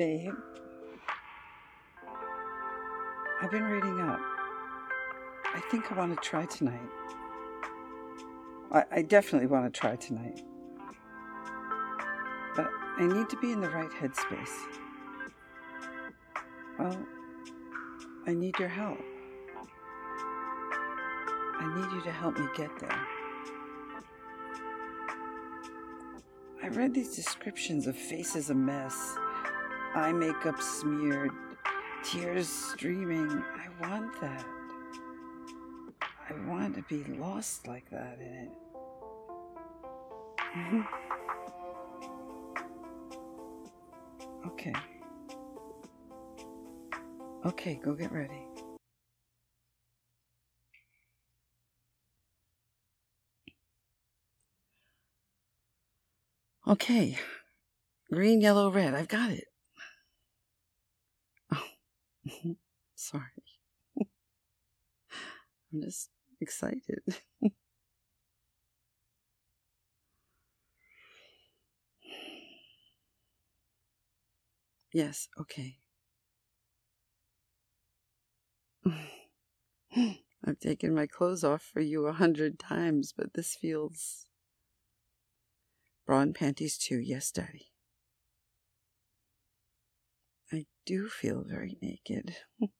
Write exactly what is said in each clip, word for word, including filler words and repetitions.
Babe, I've been reading up. I think I want to try tonight. I, I definitely want to try tonight. But I need to be in the right headspace. Well, I need your help. I need you to help me get there. I read these descriptions of faces a mess, eye makeup smeared, tears streaming. I want that. I want to be lost like that in it. Mm-hmm. Okay. Okay, go get ready. Okay. Green, yellow, red. I've got it. Oh, sorry. I'm just excited. Yes, okay. I've taken my clothes off for you a hundred times, but this feels... Bra and panties too, yes, Daddy. I do feel very naked.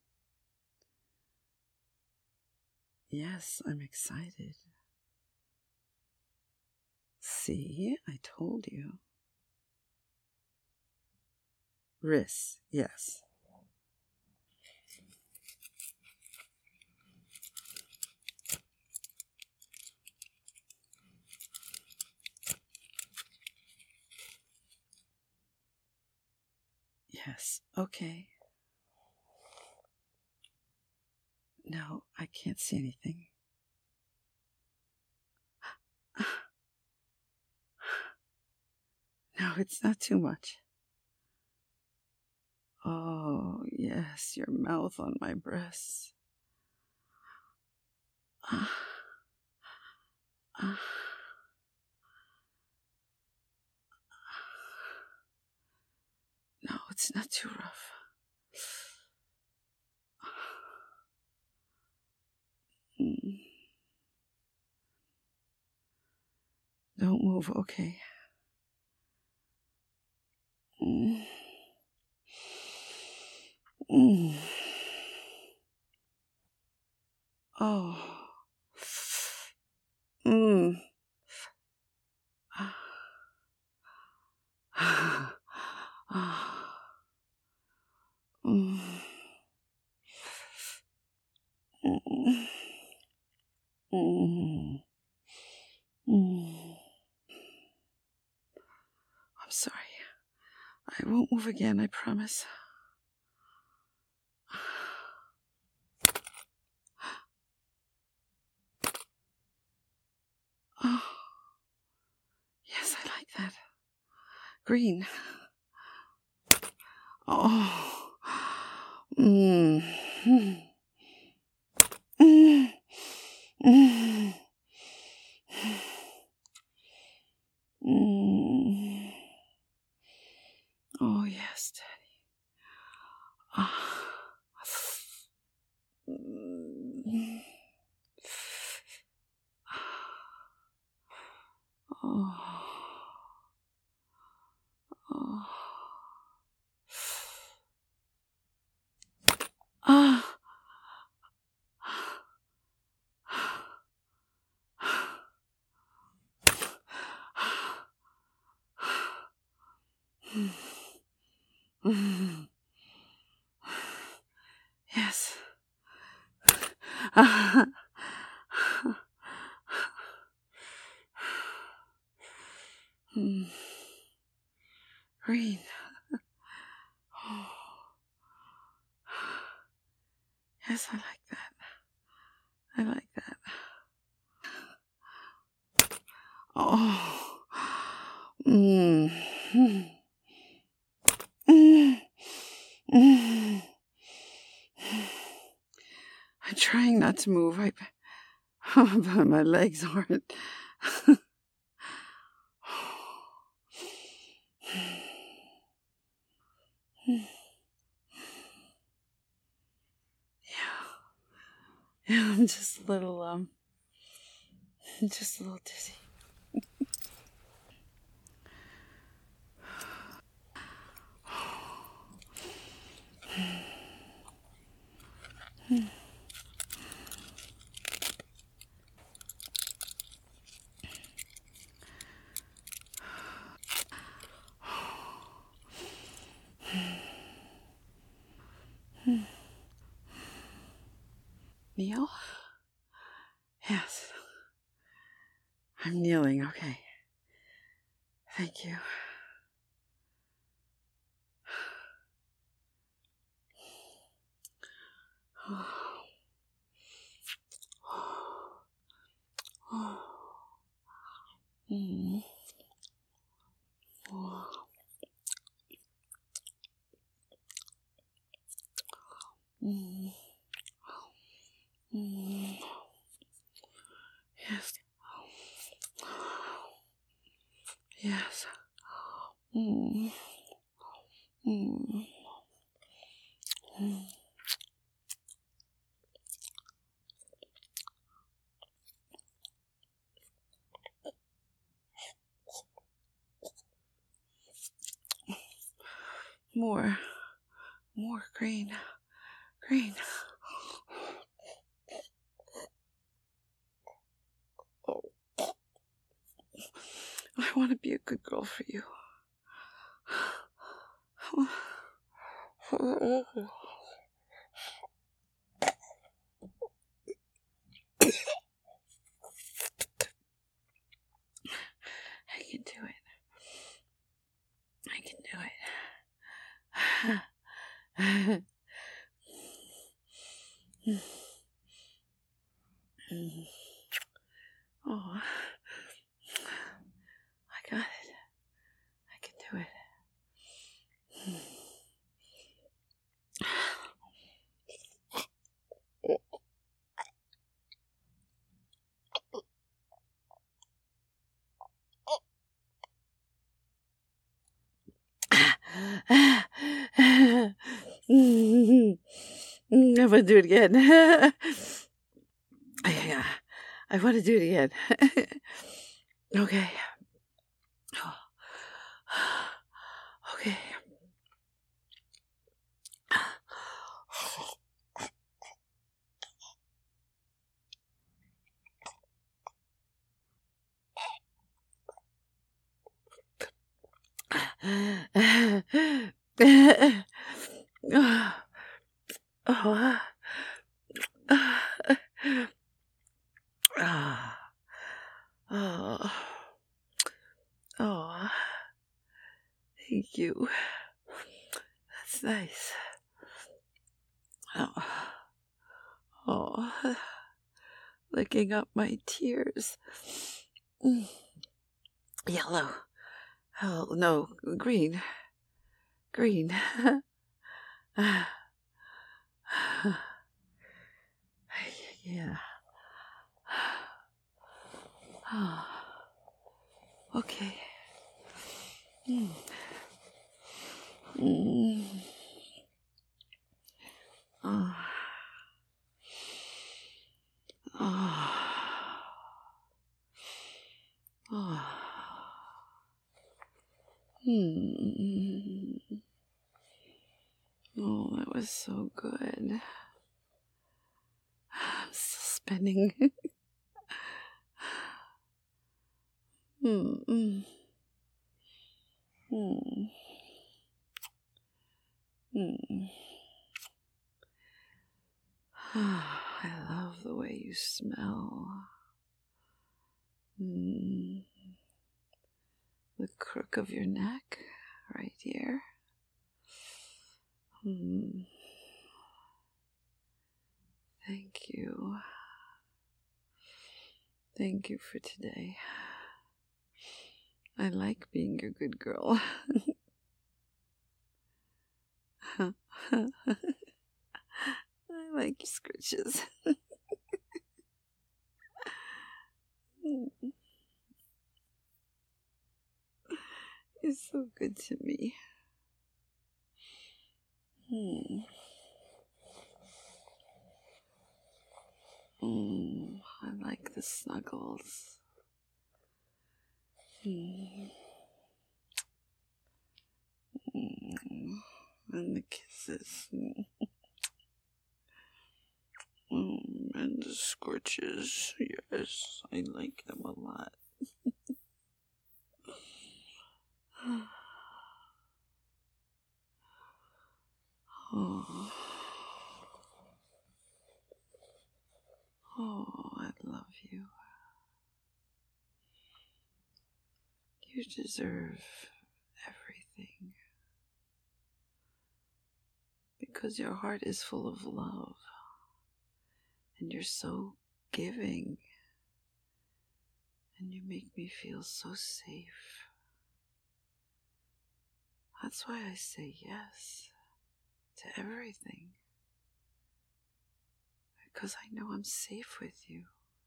Yes, I'm excited. See, I told you. Wrists, yes. Yes, okay. No, I can't see anything. No, it's not too much. Oh, yes, your mouth on my breasts. Ah, ah. No, it's not too rough. Mm. Don't move, okay. Mm. Mm. Oh. Mm. Mm. Mm. Mm. Mm. I'm sorry. I won't move again, I promise. Oh. Yes, I like that. Green. Oh. Mm. Mm. Mm. Mm. Oh, yes, Daddy. Ah. Mm. Oh. Oh. Ah. Yes. Green. Yes, I like that. I like that. Oh. Mm. Mm. Mm. I'm trying not to move. I, but my legs aren't. I'm just a little, um, just a little dizzy. Kneel? Yes. I'm kneeling, okay. Thank you. Mm. Mm. Mm. Yes. Yes. Mm. Mm. Mm. More. More green. Green. Oh. I want to be a good girl for you. I can do it. I can do it. Oh, I got it. I can do it. I want to do it again. Yeah, I want to do it again. Okay. Okay. Oh. Oh. Oh. Thank you. That's nice. Oh. Oh. Licking up my tears. Mm. Yellow. Oh, no, green. Green. Yeah. Okay. Mm. Mm. Oh. Oh. Oh. Mm. Oh, that was so good. I'm still spinning. mm. Mm. Mm. Mm. I love the way you smell. Mm. The crook of your neck, right here. Mm. Thank you. Thank you for today. I like being your good girl. I like your scritches. You're so good to me. Hmm. Mm, I like the snuggles. Mm. Mm. And the kisses. Mm. Mm. And the scorches. Yes, I like them a lot. Oh. Oh, I love you. You deserve everything. Because your heart is full of love. And you're so giving. And you make me feel so safe. That's why I say yes to everything. Because I know I'm safe with you.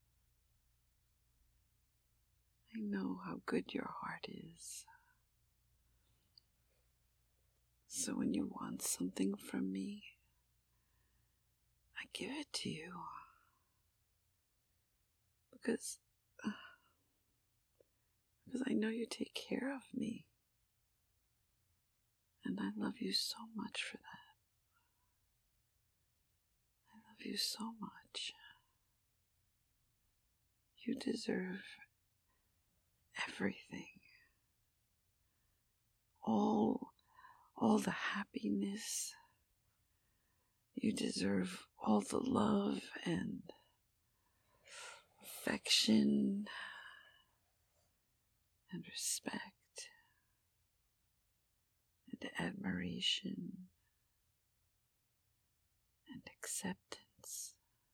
I know how good your heart is. So when you want something from me, I give it to you. Because, because I know you take care of me. And I love you so much for that. I love you so much. You deserve everything. All, all the happiness. You deserve all the love and affection and respect and admiration and acceptance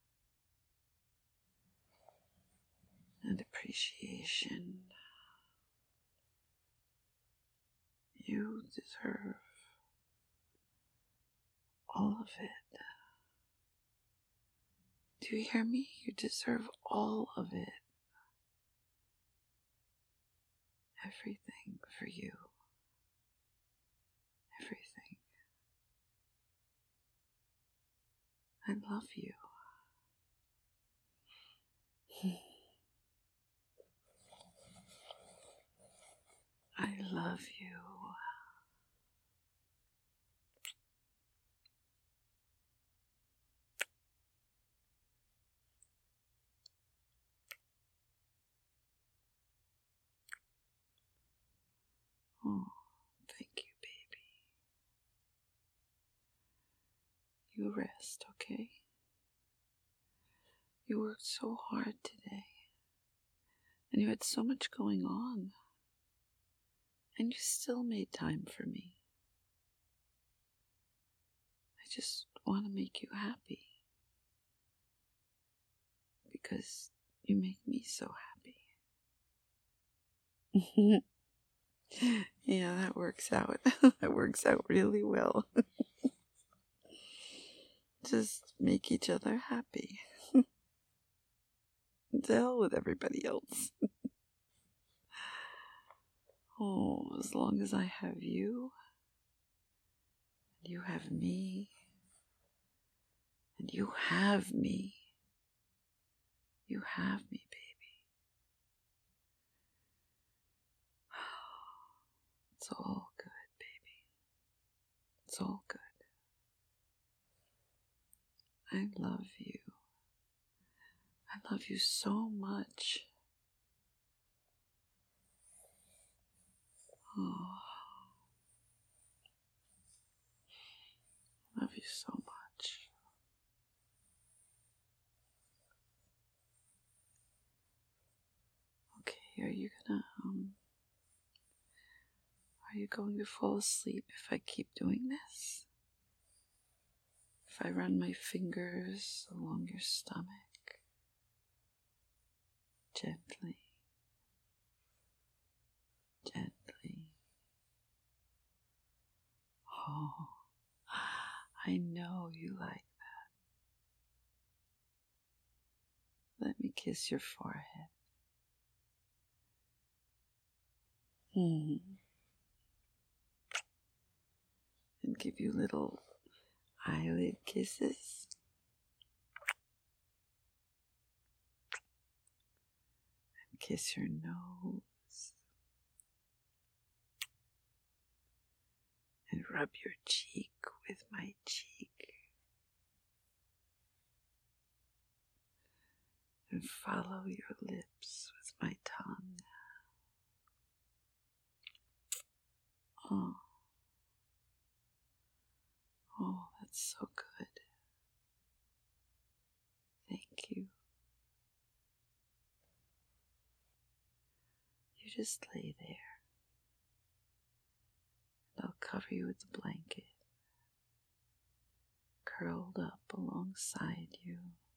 and appreciation. You deserve all of it. Do you hear me? You deserve all of it. Everything for you. Everything. I love you. I love you. Oh, thank you, baby. You rest, okay? You worked so hard today. And you had so much going on. And you still made time for me. I just want to make you happy. Because you make me so happy. Yeah, that works out. That works out really well. Just make each other happy. To hell with everybody else. Oh, as long as I have you, and you have me, and you have me, you have me, baby. It's all good, baby. It's all good. I love you. I love you so much. Oh, I love you so much. Okay, are you gonna, um, are you going to fall asleep if I keep doing this? If I run my fingers along your stomach, gently, gently. Oh, I know you like that. Let me kiss your forehead. Hmm. And give you little eyelid kisses. kiss your nose and rub your cheek with my cheek and follow your lips with my tongue. Oh, oh, that's so good. Thank you. You just lay there, and I'll cover you with the blanket, curled up alongside you.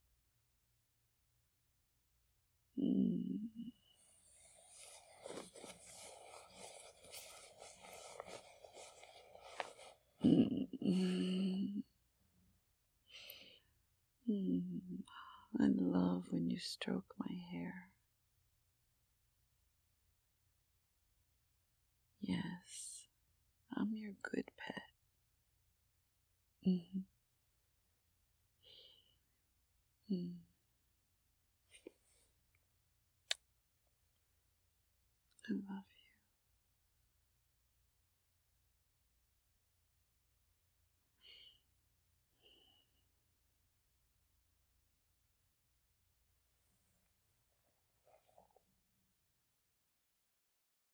Mm. Mm. Mm. I love when you stroke my hair. Yes, I'm your good pet. Mm-hmm. Mm.